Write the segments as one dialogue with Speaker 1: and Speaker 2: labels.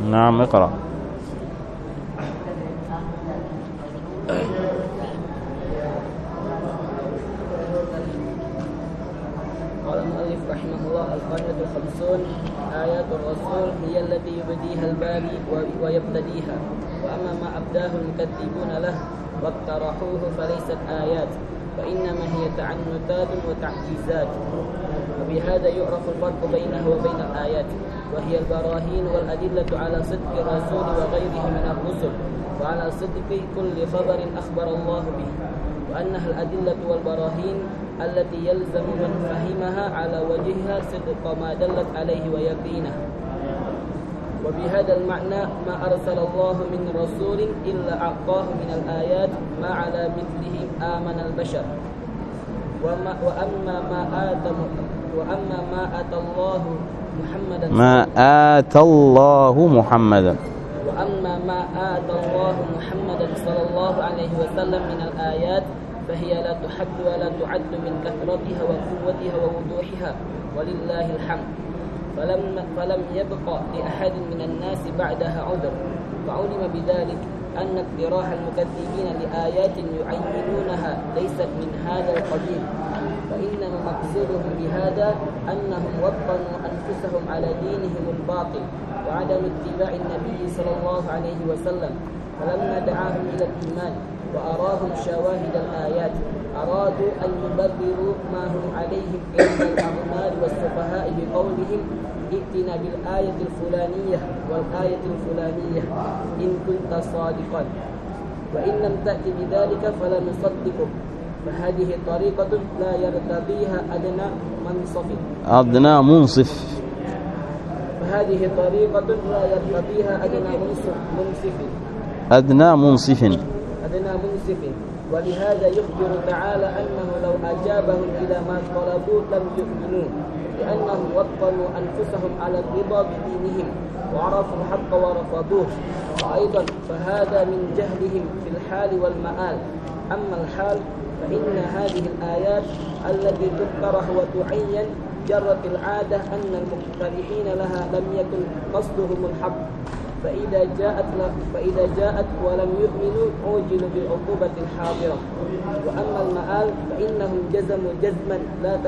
Speaker 1: نعم اقرأ.
Speaker 2: قال المؤلف رحمه الله: القاعدة 50: آيات الرسول هي التي يبديها الباري ويبتديها، وأما ما أبداه المكذبون له واقترحوه فليست آيات، فإنما هي تعنتات وتعجيزات. وبهذا يعرف الفرق بينه وبين الآيات، وهي البراهين والأدلة على صدق الرسول وغيره من الرسل، وعلى صدق كل خبر أخبر الله به، وأنها الأدلة والبراهين التي يلزم من فهمها على وجهها صدق ما دلت عليه ويقينه. وبهذا المعنى ما أرسل الله من رسول إلا أعطاه من الآيات ما على مثله آمن البشر. وأما ما آتى الله محمدا صلى الله عليه وسلم من الآيات فهي لا تحد ولا تعد من كثرتها وقوتها ووضوحها، ولله الحمد. فلم يبق لأحد من الناس بعدها عذر، فعلم بذلك أن اقتراح المكذبين لآيات يعينونها ليست من هذا القبيل، فإنما مقصودهم بهذا أنهم وطنوا أنفسهم على دينهم الباطل وعدم اتباع النبي صلى الله عليه وسلم، فلما دعاهم إلى الإيمان وأراهم شواهد الآيات أرادوا أن يبرروا ما هم عليه عند الأغمار والسفهاء بقولهم: ائتنا بالآية الفلانية والآية الفلانية إن كنت صادقا، وإن لم تأتي بذلك فلا نصدقك. فهذه طريقة لا يرتضيها أدنى منصف. ولهذا يخبر تعالى أنه لو أجابهم إلى ما طلبوا لم يؤمنوا، لأنهم وطنوا أنفسهم على الرضا بدينهم وعرفوا الحق ورفضوه. وأيضا فهذا من جهلهم في الحال والمآل. أما الحال فإن هذه الآيات التي تقترح وتعين جرت العادة أن المقترحين لها لم يكن قصدهم الحق، فإذا جاءت ولم يؤمنوا عوجلوا بالعقوبة الحاضرة. وأما المآل فإنهم جزموا جزما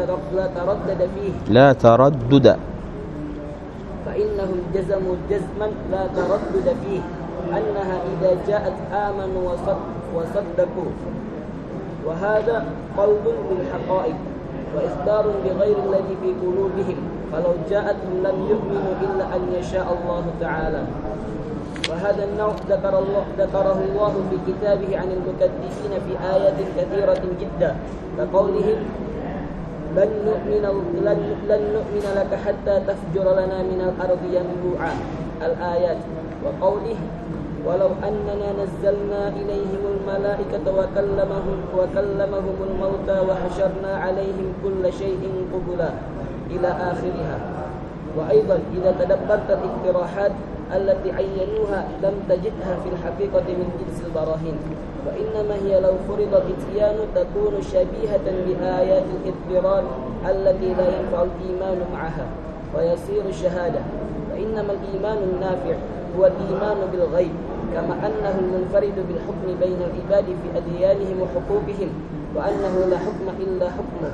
Speaker 2: لا تردد فيه أنها إذا جاءت آمنوا وصدقوا، وهذا قلب بالحقائق وإخبار بغير الذي في قلوبهم، فلو جاءتهم لم يؤمنوا إلا أن يشاء الله تعالى. وهذا النوع ذكره الله في كتابه عن المكذبين في آيات كثيرة جدا، كقوله: لن نؤمن لك حتى تفجر لنا من الأرض ينبوعا، الآيات. وقوله: ولو أننا نزلنا إليهم الملائكة وكلمهم الموتى وحشرنا عليهم كل شيء قبلا، إلى آخرها. وأيضا إذا تدبرت الاقتراحات التي عينوها لم تجدها في الحقيقة من جنس البراهين، وإنما هي لو فرض الإتيان تكون شبيهة بآيات الاضطرار التي لا ينفع الإيمان معها ويصير الشهادة. فإنما الإيمان النافع هو الإيمان بالغيب، كما أنه المنفرد بالحكم بين العباد في أديانهم وحقوقهم، وأنه لا حكم إلا حكمه،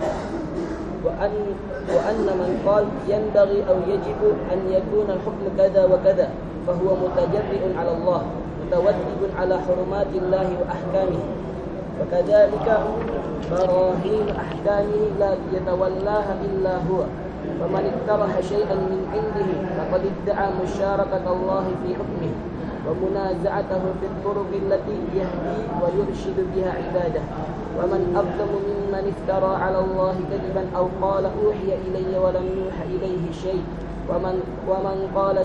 Speaker 2: وأن من قال ينبغي أو يجب أن يكون الحكم كذا وكذا فهو متجرئ على الله متودد على حرمات الله وأحكامه. وكذلك براهين أحكامه لا يتولاها إلا هو، فمن اقترح شيئا من عنده فقد ادعى مشاركة الله في حكمه ومنازعته في الطرق التي يهدي ويرشد بها عباده. ومن أظلم ممن افترى على الله كذبا أو قال أوحي إلي ولم يوحى إليه شيء، ومن قال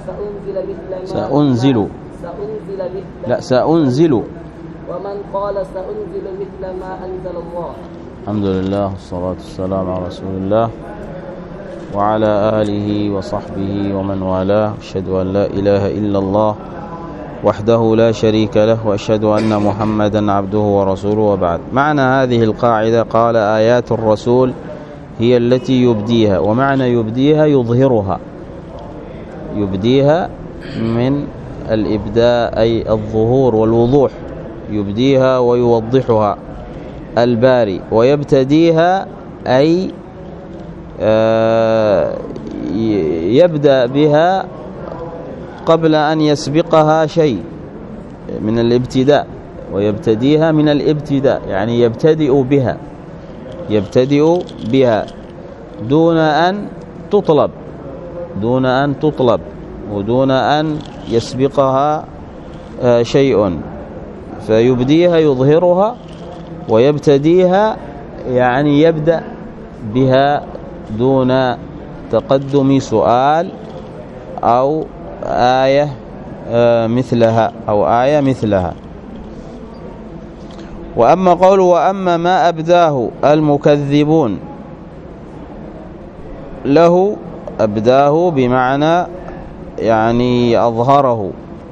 Speaker 2: سأنزل ومن قال سأنزل مثل ما أنزل الله.
Speaker 1: الحمد لله والصلاة والسلام على رسول الله وعلى آله وصحبه ومن والاه. أشهد أن لا إله إلا الله وحده لا شريك له، وأشهد أن محمدا عبده ورسوله، وبعد. معنى هذه القاعدة: قال آيات الرسول هي التي يبديها، ومعنى يبديها يظهرها، يبديها من الإبداء أي الظهور والوضوح، يبديها ويوضحها الباري. ويبتديها أي يبدأ بها قبل أن يسبقها شيء من الابتداء، ويبتديها من الابتداء يعني يبتدئ بها دون أن تطلب ودون أن يسبقها شيء، فيبديها يظهرها ويبتديها يعني يبدأ بها دون تقدم سؤال أو آية مثلها. وأما قوله وأما ما أبداه المكذبون له، أبداه بمعنى يعني أظهره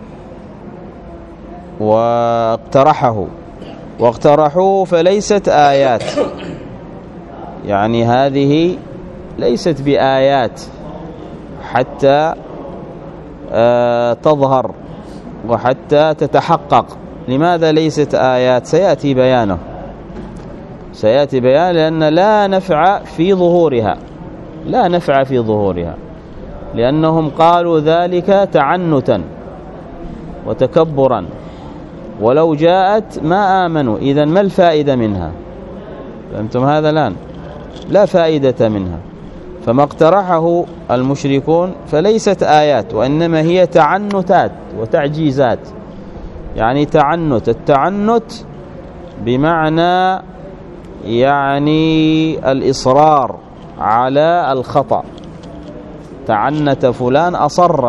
Speaker 1: واقترحوه فليست آيات، يعني هذه ليست بآيات حتى تظهر وحتى تتحقق. لماذا ليست آيات؟ سيأتي بيان لأن لا نفع في ظهورها، لأنهم قالوا ذلك تعنتا وتكبرا، ولو جاءت ما آمنوا. إذن ما الفائدة منها؟ فهمتم هذا الآن؟ لا فائدة منها. فما اقترحه المشركون فليست آيات، وإنما هي تعنتات وتعجيزات. يعني التعنت بمعنى يعني الإصرار على الخطأ. تعنت فلان أصر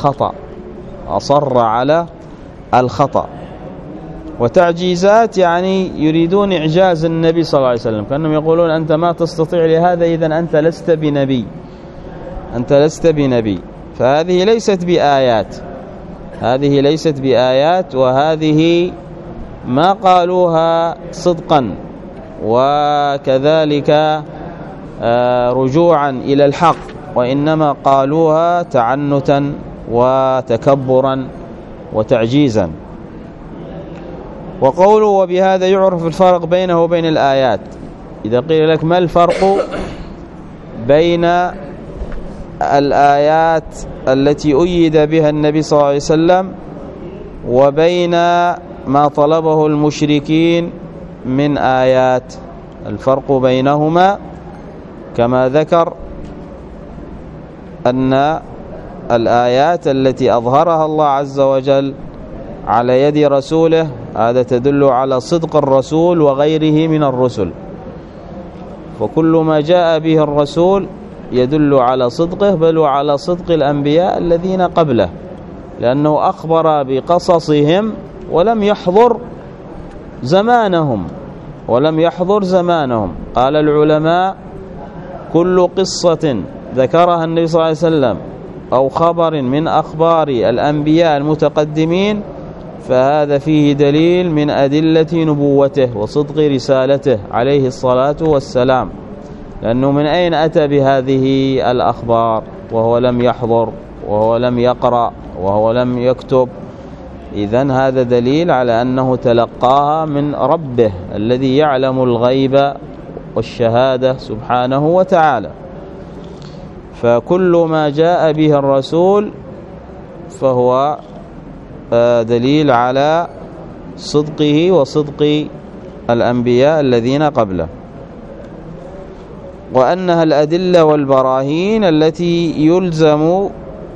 Speaker 1: على الخطأ. وتعجيزات يعني يريدون إعجاز النبي صلى الله عليه وسلم، كأنهم يقولون أنت ما تستطيع لهذا، إذن أنت لست بنبي. فهذه ليست بآيات، وهذه ما قالوها صدقا وكذلك رجوعا إلى الحق، وإنما قالوها تعنتا وتكبرا وتعجيزا. وقوله وبهذا يعرف الفرق بينه وبين الآيات. إذا قيل لك ما الفرق بين الآيات التي أيد بها النبي صلى الله عليه وسلم وبين ما طلبه المشركين من آيات؟ الفرق بينهما كما ذكر أن الآيات التي أظهرها الله عز وجل على يد رسوله هذا تدل على صدق الرسول وغيره من الرسل، فكل ما جاء به الرسول يدل على صدقه، بل وعلى صدق الأنبياء الذين قبله، لأنه أخبر بقصصهم ولم يحضر زمانهم. قال العلماء كل قصة ذكرها النبي صلى الله عليه وسلم أو خبر من أخبار الأنبياء المتقدمين فهذا فيه دليل من أدلة نبوته وصدق رسالته عليه الصلاة والسلام، لأنه من أين أتى بهذه الأخبار وهو لم يحضر وهو لم يقرأ وهو لم يكتب؟ إذن هذا دليل على أنه تلقاها من ربه الذي يعلم الغيب والشهادة سبحانه وتعالى. فكل ما جاء به الرسول فهو دليل على صدقه وصدق الأنبياء الذين قبله، وأنها الأدلة والبراهين التي يلزم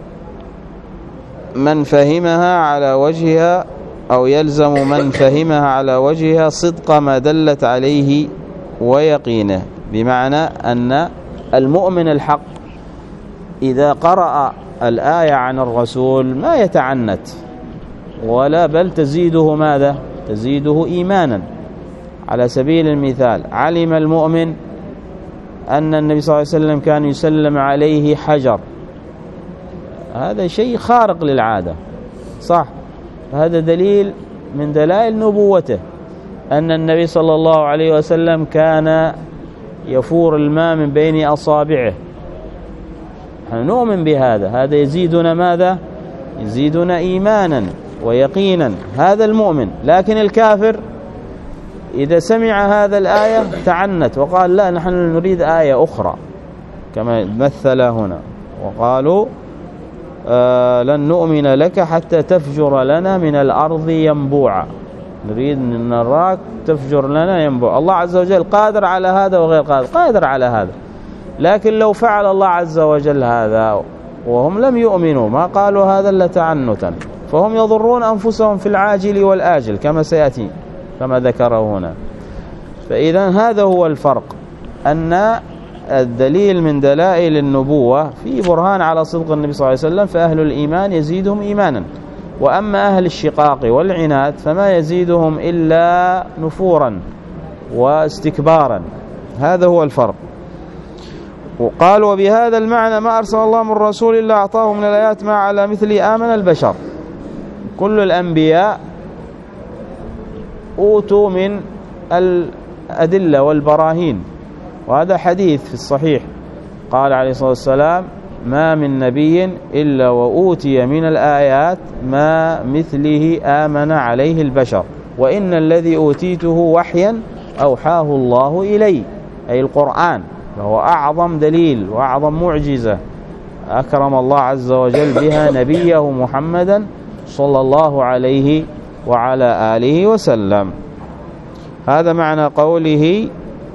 Speaker 1: من فهمها على وجهها أو يلزم من فهمها على وجهها صدق ما دلت عليه ويقينه. بمعنى أن المؤمن الحق إذا قرأ الآية عن الرسول ما يتعنت ولا، بل تزيده ماذا؟ تزيده إيمانا. على سبيل المثال علم المؤمن أن النبي صلى الله عليه وسلم كان يسلم عليه حجر، هذا شيء خارق للعادة صح، هذا دليل من دلائل نبوته أن النبي صلى الله عليه وسلم كان يفور الماء من بين أصابعه. نحن نؤمن بهذا، هذا يزيدنا ماذا؟ يزيدنا إيمانا ويقينا، هذا المؤمن. لكن الكافر إذا سمع هذا الآية تعنت وقال لا، نحن نريد آية أخرى، كما مثل هنا وقالوا لن نؤمن لك حتى تفجر لنا من الأرض ينبوعا، نريد أن نراك تفجر لنا ينبوع. الله عز وجل قادر على هذا وغير قادر، قادر على هذا، لكن لو فعل الله عز وجل هذا وهم لم يؤمنوا ما قالوا هذا إلا تعنتا، فهم يضرون أنفسهم في العاجل والآجل كما سيأتي كما ذكره هنا. فإذا هذا هو الفرق، أن الدليل من دلائل النبوة في برهان على صدق النبي صلى الله عليه وسلم، فأهل الإيمان يزيدهم إيمانا، وأما أهل الشقاق والعناد فما يزيدهم إلا نفورا واستكبارا. هذا هو الفرق. وقال وبهذا المعنى ما أرسل الله من رسول إلا أعطاه من الآيات ما على مثل آمن البشر. كل الأنبياء أوتوا من الأدلة والبراهين، وهذا حديث في الصحيح قال عليه الصلاة والسلام ما من نبي إلا وأوتي من الآيات ما مثله آمن عليه البشر، وإن الذي أوتيته وحيا أوحاه الله إلي، أي القرآن، فهو أعظم دليل وأعظم معجزة أكرم الله عز وجل بها نبيه محمدا صلى الله عليه وعلى آله وسلم. هذا معنى قوله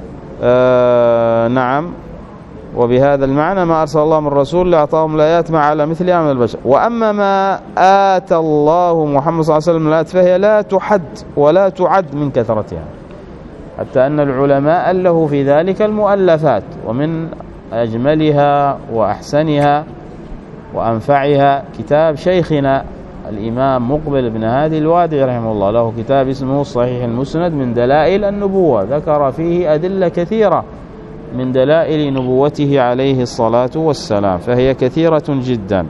Speaker 1: نعم وبهذا المعنى ما أرسل الله من رسول لأعطاهم الآيات ما على مثل آمن البشر. وأما ما آتى الله محمد صلى الله عليه وسلم الآيات فهي لا تحد ولا تعد من كثرتها، حتى أن العلماء ألفوا في ذلك المؤلفات، ومن أجملها وأحسنها وأنفعها كتاب شيخنا الإمام مقبل بن هادي الوادعي رحمه الله، له كتاب اسمه صحيح المسند من دلائل النبوة، ذكر فيه أدلة كثيرة من دلائل نبوته عليه الصلاة والسلام، فهي كثيرة جدا.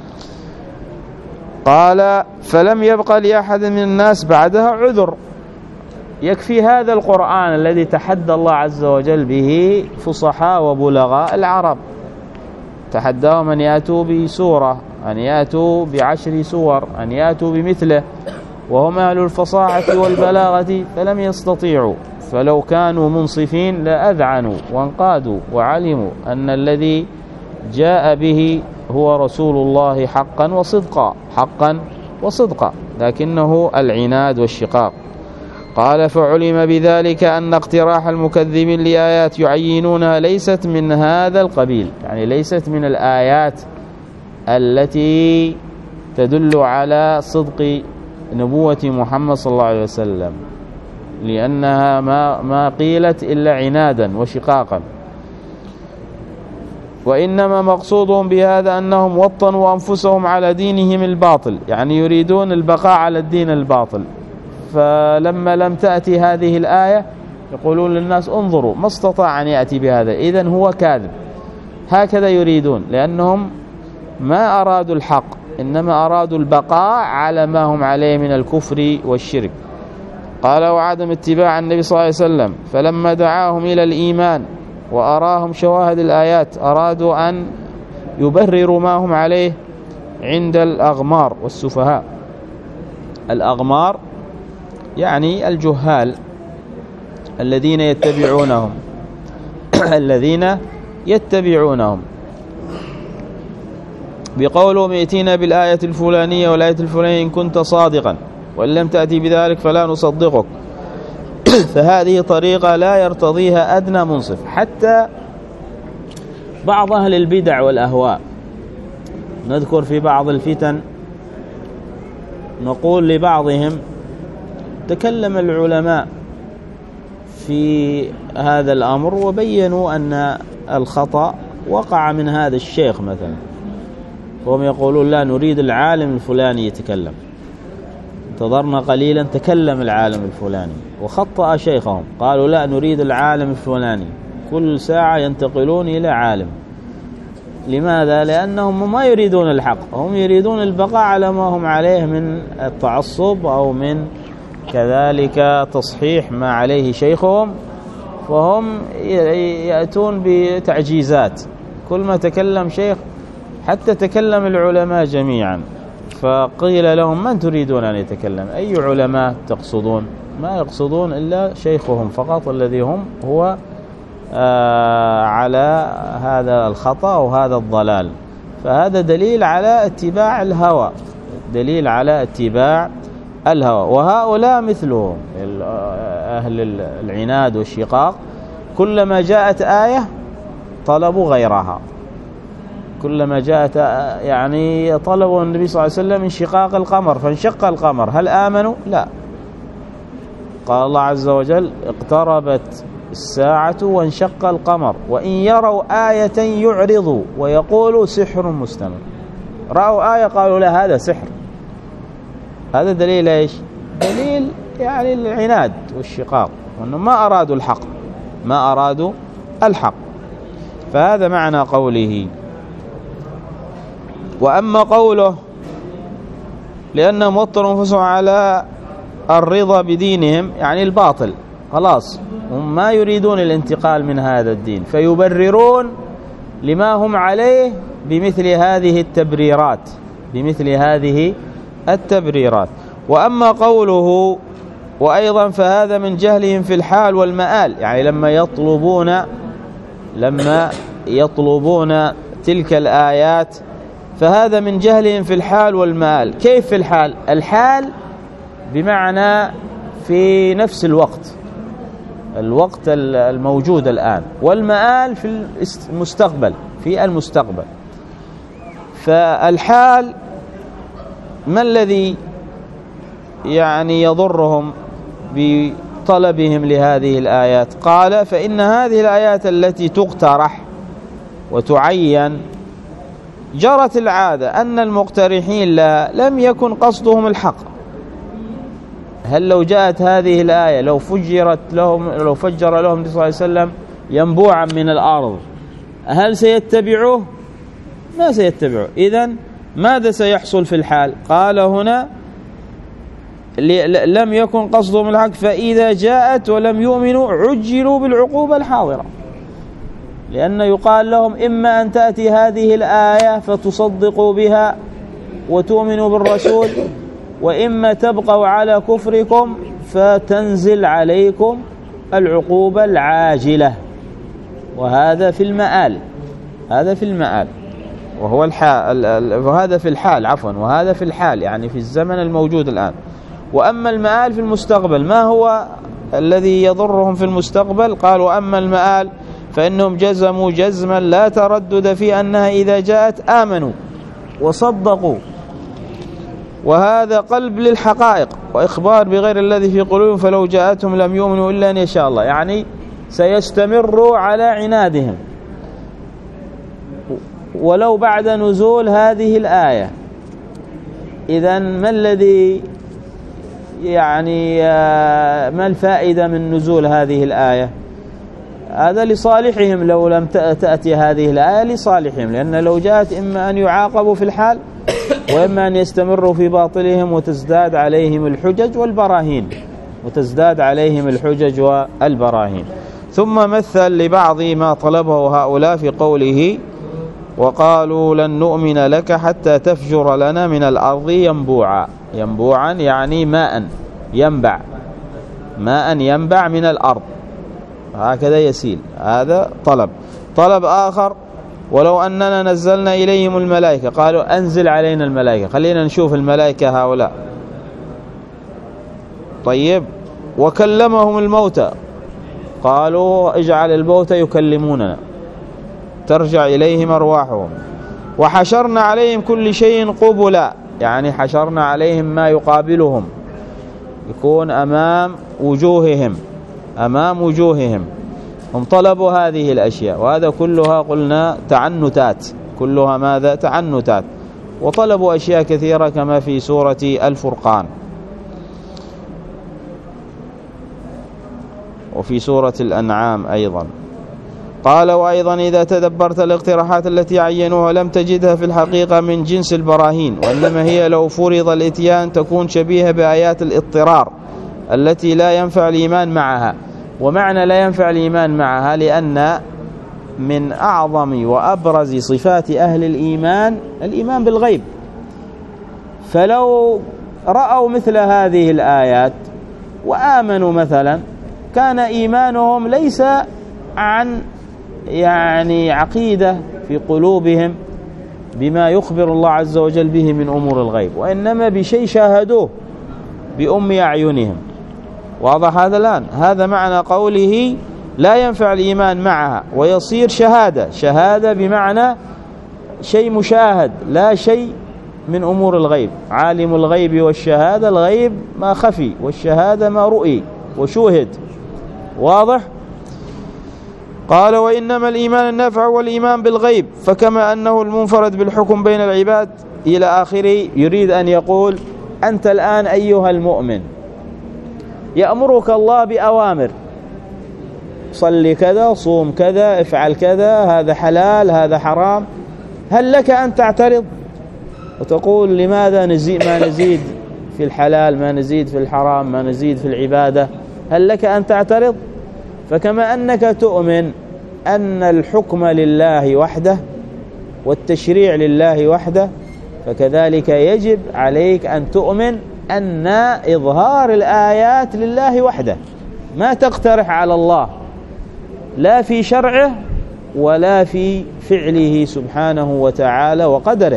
Speaker 1: قال فلم يبق لأحد من الناس بعدها عذر، يكفي هذا القرآن الذي تحدى الله عز وجل به فصحاء وبلغاء العرب، تحداهم أن يأتوا بسورة، أن يأتوا ب10 سور، أن يأتوا بمثله، وهم أهل الفصاحة والبلاغة فلم يستطيعوا، فلو كانوا منصفين لأذعنوا وانقادوا وعلموا أن الذي جاء به هو رسول الله حقا وصدقا، حقا وصدقا، لكنه العناد والشقاق. قال فعلم بذلك أن اقتراح المكذبين لآيات يعينونها ليست من هذا القبيل، يعني ليست من الآيات التي تدل على صدق نبوة محمد صلى الله عليه وسلم، لأنها ما قيلت إلا عنادا وشقاقا، وإنما مقصودهم بهذا أنهم وطنوا أنفسهم على دينهم الباطل، يعني يريدون البقاء على الدين الباطل. فلما لم تأتي هذه الآية يقولون للناس انظروا ما استطاع أن يأتي بهذا، إذن هو كاذب. هكذا يريدون، لأنهم ما أرادوا الحق، إنما أرادوا البقاء على ما هم عليه من الكفر والشرك. قال وعدم اتباع النبي صلى الله عليه وسلم، فلما دعاهم إلى الإيمان وأراهم شواهد الآيات أرادوا أن يبرروا ما هم عليه عند الأغمار والسفهاء. الأغمار يعني الجهال الذين يتبعونهم الذين يتبعونهم بقولهم ائتنا بالآية الفلانية والآية الفلانية إن كنت صادقا، وإن لم تأتي بذلك فلا نصدقك. فهذه طريقة لا يرتضيها أدنى منصف. حتى بعض أهل البدع والأهواء، نذكر في بعض الفتن نقول لبعضهم تكلم العلماء في هذا الأمر وبينوا أن الخطأ وقع من هذا الشيخ مثلا، وهم يقولون لا نريد العالم الفلاني يتكلم، انتظرنا قليلا تكلم العالم الفلاني وخطأ شيخهم، قالوا لا نريد العالم الفلاني، كل ساعة ينتقلون إلى عالم. لماذا؟ لأنهم ما يريدون الحق، هم يريدون البقاء على ما هم عليه من التعصب أو من كذلك تصحيح ما عليه شيخهم، فهم يأتون بتعجيزات. كل ما تكلم شيخ، حتى تكلم العلماء جميعا، فقيل لهم: من تريدون أن يتكلم؟ أي علماء تقصدون؟ ما يقصدون إلا شيخهم فقط الذي هم هو على هذا الخطأ وهذا الضلال. فهذا دليل على اتباع الهوى، دليل على اتباع الهوى. وهؤلاء مثلهم أهل العناد والشقاق، كلما جاءت آية طلبوا غيرها، كلما جاءت يعني طلبوا النبي صلى الله عليه وسلم انشقاق القمر فانشق القمر، هل آمنوا؟ لا. قال الله عز وجل: اقتربت الساعة وانشق القمر وإن يروا آية يعرضوا ويقولوا سحر مستمر. رأوا آية قالوا: لا، هذا سحر. هذا دليل ايش؟ دليل يعني العناد والشقاق، وانهم ما أرادوا الحق، ما أرادوا الحق. فهذا معنى قوله. وأما قوله لأنهم وطروا أنفسهم على الرضا بدينهم، يعني الباطل، خلاص هم ما يريدون الانتقال من هذا الدين، فيبررون لما هم عليه بمثل هذه التبريرات، بمثل هذه التبريرات. وأما قوله وأيضا فهذا من جهلهم في الحال والمآل، يعني لما يطلبون تلك الآيات فهذا من جهلهم في الحال والمآل. كيف في الحال؟ الحال بمعنى في نفس الوقت الموجود الآن، والمآل في المستقبل، في المستقبل. فالحال ما الذي يعني يضرهم بطلبهم لهذه الآيات؟ قال: فإن هذه الآيات التي تقترح وتعين جرت العادة أن المقترحين لم يكن قصدهم الحق. هل لو جاءت هذه الآية لو فجر لهم النبي صلى الله عليه وسلم ينبوعا من الأرض، هل سيتبعوه؟ ما سيتبعوه. إذن ماذا سيحصل في الحال؟ قال هنا: لم يكن قصدهم الحق، فإذا جاءت ولم يؤمنوا عجلوا بالعقوبة الحاضرة، لأن يقال لهم: إما أن تأتي هذه الآية فتصدقوا بها وتؤمنوا بالرسول، وإما تبقوا على كفركم فتنزل عليكم العقوبة العاجلة. وهذا في المآل، هذا في المآل، وهو الحال، وهذا في الحال عفوا، وهذا في الحال يعني في الزمن الموجود الآن. وأما المآل في المستقبل، ما هو الذي يضرهم في المستقبل؟ قال: وأما المآل فإنهم جزموا جزما لا تردد في أنها إذا جاءت آمنوا وصدقوا، وهذا قلب للحقائق وإخبار بغير الذي في قلوبهم، فلو جاءتهم لم يؤمنوا إلا أن يشاء الله. يعني سيستمروا على عنادهم ولو بعد نزول هذه الآية. إذن ما الذي يعني ما الفائدة من نزول هذه الآية؟ هذا لصالحهم، لو لم تأتي هذه الآية لصالحهم، لأن لو جاءت إما أن يعاقبوا في الحال وإما أن يستمروا في باطلهم وتزداد عليهم الحجج والبراهين، وتزداد عليهم الحجج والبراهين. ثم مثل لبعض ما طلبه هؤلاء في قوله: وقالوا لن نؤمن لك حتى تفجر لنا من الأرض ينبوعا. ينبوعا يعني ماء ينبع، ماء ينبع من الأرض، هكذا يسيل. هذا طلب آخر: ولو أننا نزلنا إليهم الملائكة، قالوا أنزل علينا الملائكة، خلينا نشوف الملائكة هؤلاء. طيب، وكلمهم الموتى، قالوا اجعل الموتى يكلموننا ترجع إليهم أرواحهم. وحشرنا عليهم كل شيء قبلا، يعني حشرنا عليهم ما يقابلهم، يكون أمام وجوههم، أمام وجوههم. هم طلبوا هذه الأشياء، وهذا كلها قلنا تعنتات، كلها ماذا؟ تعنتات. وطلبوا أشياء كثيرة كما في سورة الفرقان وفي سورة الأنعام أيضا. قال: وأيضا إذا تدبرت الاقتراحات التي عينوها لم تجدها في الحقيقة من جنس البراهين، وإنما هي لو فرض الإتيان تكون شبيهة بآيات الاضطرار التي لا ينفع الإيمان معها. ومعنى لا ينفع الإيمان معها لأن من أعظم وأبرز صفات أهل الإيمان الإيمان بالغيب، فلو رأوا مثل هذه الآيات وآمنوا مثلا كان إيمانهم ليس عن عقيدة في قلوبهم بما يخبر الله عز وجل به من أمور الغيب، وإنما بشيء شاهدوه بأم أعينهم. واضح هذا الآن؟ هذا معنى قوله لا ينفع الإيمان معها، ويصير شهادة بمعنى شيء مشاهد لا شيء من أمور الغيب. عالم الغيب والشهادة، الغيب ما خفي والشهادة ما رؤي وشوهد. واضح؟ قال وإنما الإيمان النافع هو الإيمان بالغيب، فكما أنه المنفرد بالحكم بين العباد إلى آخره. يريد أن يقول أنت الآن أيها المؤمن يأمرك الله بأوامر، صل كذا، صوم كذا، افعل كذا، هذا حلال هذا حرام. هل لك أن تعترض وتقول لماذا ما نزيد في الحلال، ما نزيد في الحرام، ما نزيد في العبادة؟ هل لك أن تعترض؟ فكما أنك تؤمن أن الحكم لله وحده والتشريع لله وحده، فكذلك يجب عليك أن تؤمن أن إظهار الآيات لله وحده، ما تقترح على الله لا في شرعه ولا في فعله سبحانه وتعالى وقدره.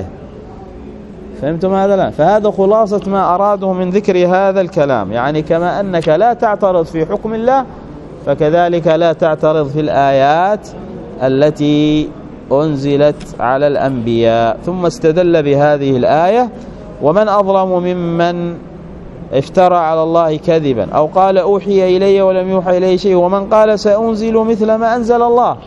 Speaker 1: فهمتم هذا الآن؟ فهذا خلاصة ما أراده من ذكر هذا الكلام. يعني كما أنك لا تعترض في حكم الله، فكذلك لا تعترض في الآيات التي أنزلت على الأنبياء. ثم استدل بهذه الآية: ومن أظلم ممن افترى على الله كذبا أو قال أوحي إلي ولم يوحى إليه شيء ومن قال سأنزل مثل ما أنزل الله.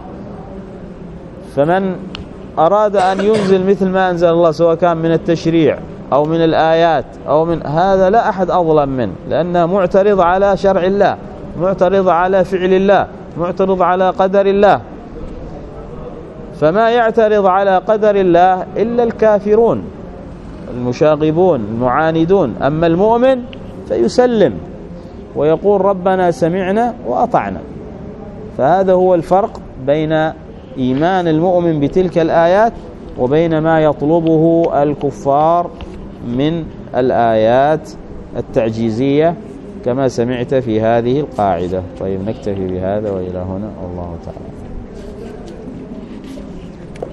Speaker 1: فمن أراد أن ينزل مثل ما أنزل الله سواء كان من التشريع أو من الآيات أو من هذا، لا أحد أظلم منه، لأنه معترض على شرع الله، معترض على فعل الله، معترض على قدر الله. فما يعترض على قدر الله إلا الكافرون المشاغبون المعاندون. أما المؤمن فيسلم ويقول ربنا سمعنا وأطعنا. فهذا هو الفرق بين إيمان المؤمن بتلك الآيات وبين ما يطلبه الكفار من الآيات التعجيزية كما سمعت في هذه القاعدة. طيب نكتفي بهذا وإلى هنا، الله تعالى.